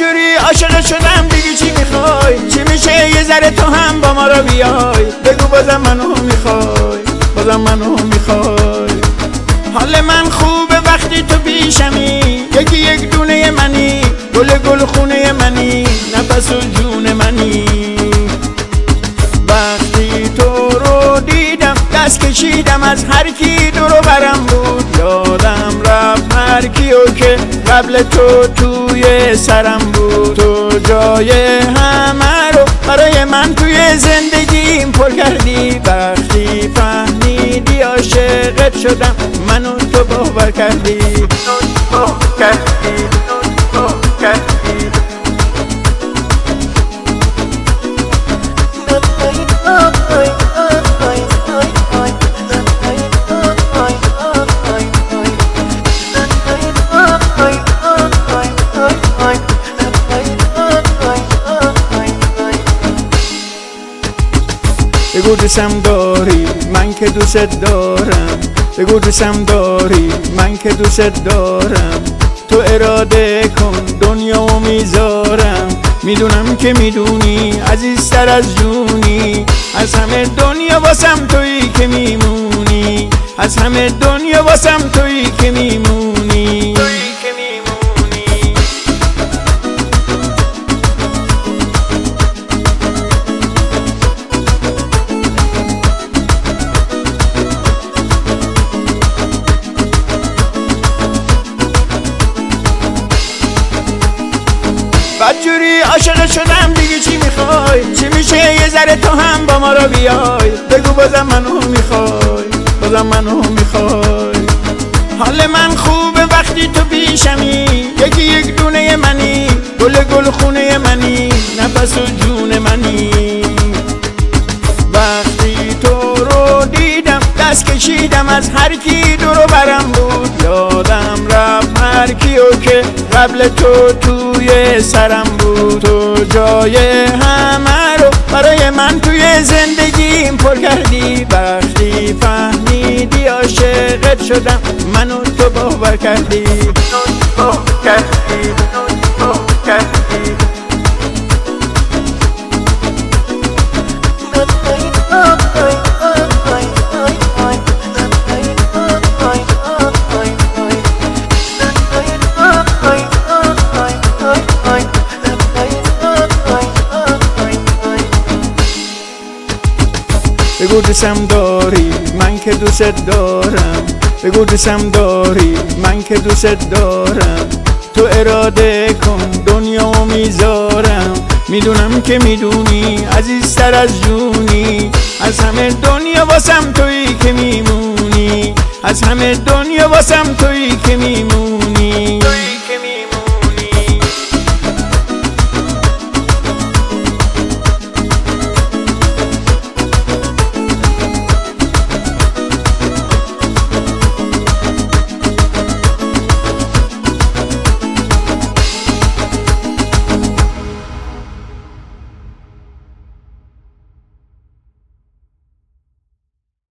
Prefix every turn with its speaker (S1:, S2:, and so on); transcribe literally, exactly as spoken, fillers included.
S1: بدجوری عاشق شدم دیگه چی میخوای؟ چی میشه یه ذره تو هم با ما را بیای؟ بگو بازم منو میخوای، بازم منو میخوای. حال من خوبه وقتی تو پیشمی، یکی یک دونه منی، گل گل خونه منی، نفس و جون منی. وقتی تو رو دیدم دست کشیدم از هر کی دور و برم بود، یادم رفت هر کیو که قبل تو توی سرم بود. تو جای همه رو برای من توی زندگیم پر کردی، وقتی فهمیدی عاشقت شدم منو تو باور کردی، باور کردی، باور کردی. بگو دوستم داری من که دوست دارم، بگو دوستم داری من که دوست دارم. تو اراده کن دنیامو میذارم، میدونم که میدونی عزیزتر از جونی. از همه دنیا واسم تویی که میمونی، از همه دنیا واسم تویی که میمونی. بدجوری عاشق شدم دیگه چی میخوای؟ چی میشه یه ذره تو هم با ما را بیای؟ بگو بازم منو میخوای، بازم منو میخوای. حال من خوبه وقتی تو پیشمی، یکی یک دونه منی، گل گل خونه منی، نفس و جون منی. وقتی تو رو دیدم دست کشیدم از هر کی دور و برم بود، یادم رفت هر کیو که قبل تو توی سرم بود. تو جای همه رو برای من توی زندگیم پر کردی، وقتی فهمیدی عاشقت شدم منو تو باور کردی، باور کردی، باور کردی. بگو دوستم داری من که دوست دارم، بگو دوستم داری من که دوست دارم. تو اراده کن دنیامو میذارم، میدونم که میدونی عزیزتر از جونی. از همه دنیا واسم تویی که میمونی، از همه دنیا واسم تویی که میمونی.